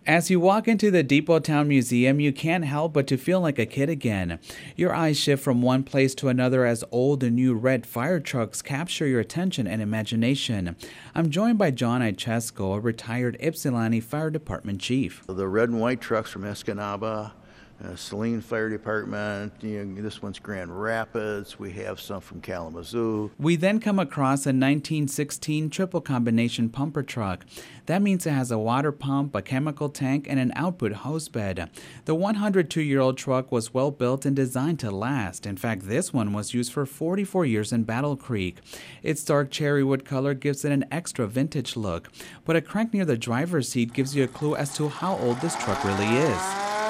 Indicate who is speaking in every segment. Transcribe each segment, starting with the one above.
Speaker 1: As you walk into the Depot Town Museum, you can't help but to feel like a kid again. Your eyes shift from one place to another as old and new red fire trucks capture your attention and imagination. I'm joined by John Ichesco, a retired Ypsilanti Fire Department chief.
Speaker 2: The red and white trucks from Escanaba, Saline Fire Department, this one's Grand Rapids, we have some from Kalamazoo.
Speaker 1: We then come across a 1916 triple combination pumper truck. That means it has a water pump, a chemical tank, and an output hose bed. The 102-year-old truck was well built and designed to last. In fact, this one was used for 44 years in Battle Creek. Its dark cherry wood color gives it an extra vintage look, but a crank near the driver's seat gives you a clue as to how old this truck really is.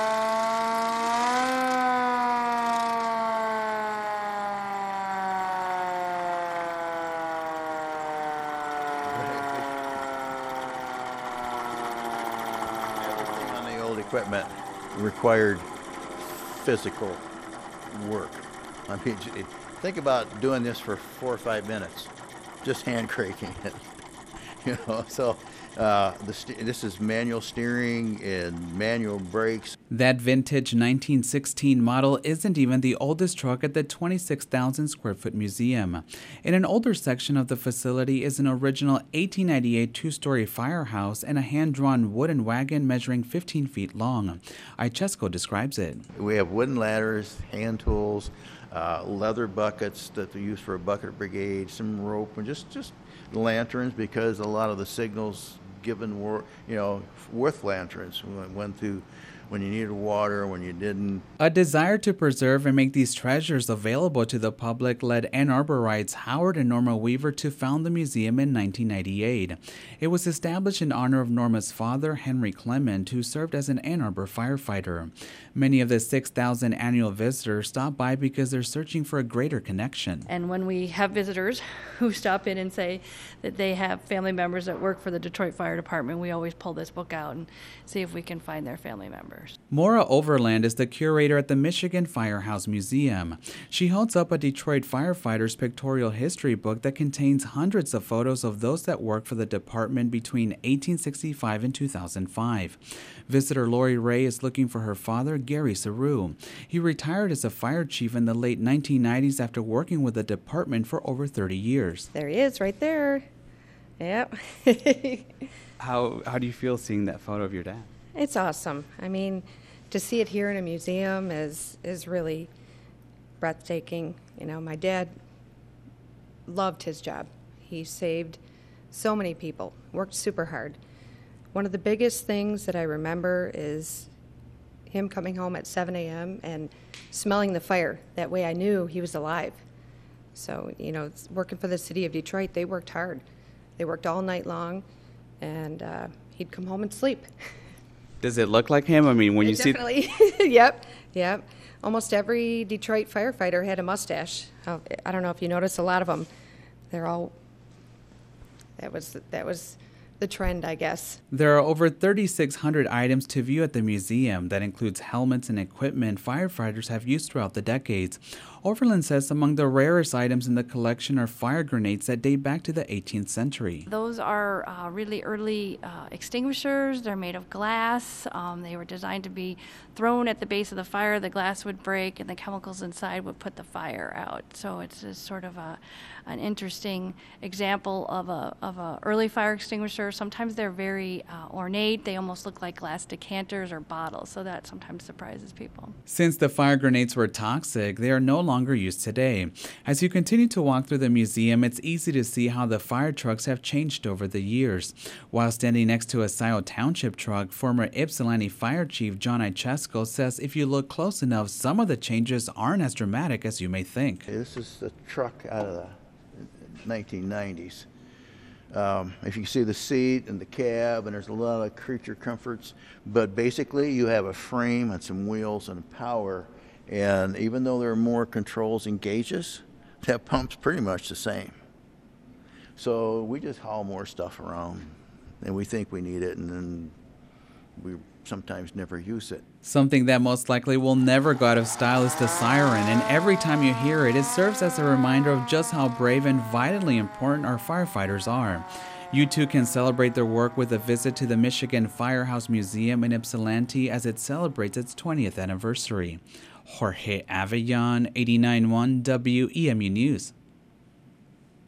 Speaker 2: Equipment required physical work. I mean, think about doing this for 4 or 5 minutes, just hand cranking it. So this is manual steering and manual brakes.
Speaker 1: That vintage 1916 model isn't even the oldest truck at the 26,000 square foot museum. In an older section of the facility is an original 1898 two-story firehouse and a hand-drawn wooden wagon measuring 15 feet long. Ichesco describes it.
Speaker 2: We have wooden ladders, hand tools, leather buckets that we use for a bucket brigade, some rope, and just lanterns, because a lot of the signals given were, with lanterns. We went through when you needed water, when you didn't.
Speaker 1: A desire to preserve and make these treasures available to the public led Ann Arborites Howard and Norma Weaver to found the museum in 1998. It was established in honor of Norma's father, Henry Clement, who served as an Ann Arbor firefighter. Many of the 6,000 annual visitors stop by because they're searching for a greater connection.
Speaker 3: And when we have visitors who stop in and say that they have family members that work for the Detroit Fire Department, we always pull this book out and see if we can find their family members.
Speaker 1: Maura Overland is the curator at the Michigan Firehouse Museum. She holds up a Detroit firefighter's pictorial history book that contains hundreds of photos of those that worked for the department between 1865 and 2005. Visitor Lori Ray is looking for her father, Gary Saru. He retired as a fire chief in the late 1990s after working with the department for over 30 years.
Speaker 4: There he is, right there. Yep.
Speaker 1: How do you feel seeing that photo of your dad?
Speaker 4: It's awesome. I mean, to see it here in a museum is really breathtaking. My dad loved his job. He saved so many people, worked super hard. One of the biggest things that I remember is him coming home at 7 a.m. and smelling the fire. That way I knew he was alive. So, working for the city of Detroit, they worked hard. They worked all night long, and he'd come home and sleep.
Speaker 1: Does it look like him? I mean, when you
Speaker 4: definitely.
Speaker 1: see...
Speaker 4: Yep. Almost every Detroit firefighter had a mustache. I don't know if you notice, a lot of them, they're all... That was the trend, I guess.
Speaker 1: There are over 3,600 items to view at the museum. That includes helmets and equipment firefighters have used throughout the decades. Overland says among the rarest items in the collection are fire grenades that date back to the 18th century.
Speaker 3: Those are really early extinguishers. They're made of glass. They were designed to be thrown at the base of the fire. The glass would break and the chemicals inside would put the fire out. So it's just sort of an interesting example of a early fire extinguisher. Sometimes they're very ornate. They almost look like glass decanters or bottles, so that sometimes surprises people.
Speaker 1: Since the fire grenades were toxic, they are no longer used today. As you continue to walk through the museum, it's easy to see how the fire trucks have changed over the years. While standing next to a Scioto Township truck, former Ypsilanti Fire Chief John Ichesco says if you look close enough, some of the changes aren't as dramatic as you may think.
Speaker 2: This is the truck out of the 1990s. If you see the seat and the cab, and there's a lot of creature comforts, but basically you have a frame and some wheels and power, and even though there are more controls and gauges, that pump's pretty much the same. So we just haul more stuff around, and we think we need it, and then we sometimes never use it.
Speaker 1: Something that most likely will never go out of style is the siren, and every time you hear it, it serves as a reminder of just how brave and vitally important our firefighters are. You too can celebrate their work with a visit to the Michigan Firehouse Museum in Ypsilanti as it celebrates its 20th anniversary. Jorge Avellon, 89.1 WEMU News.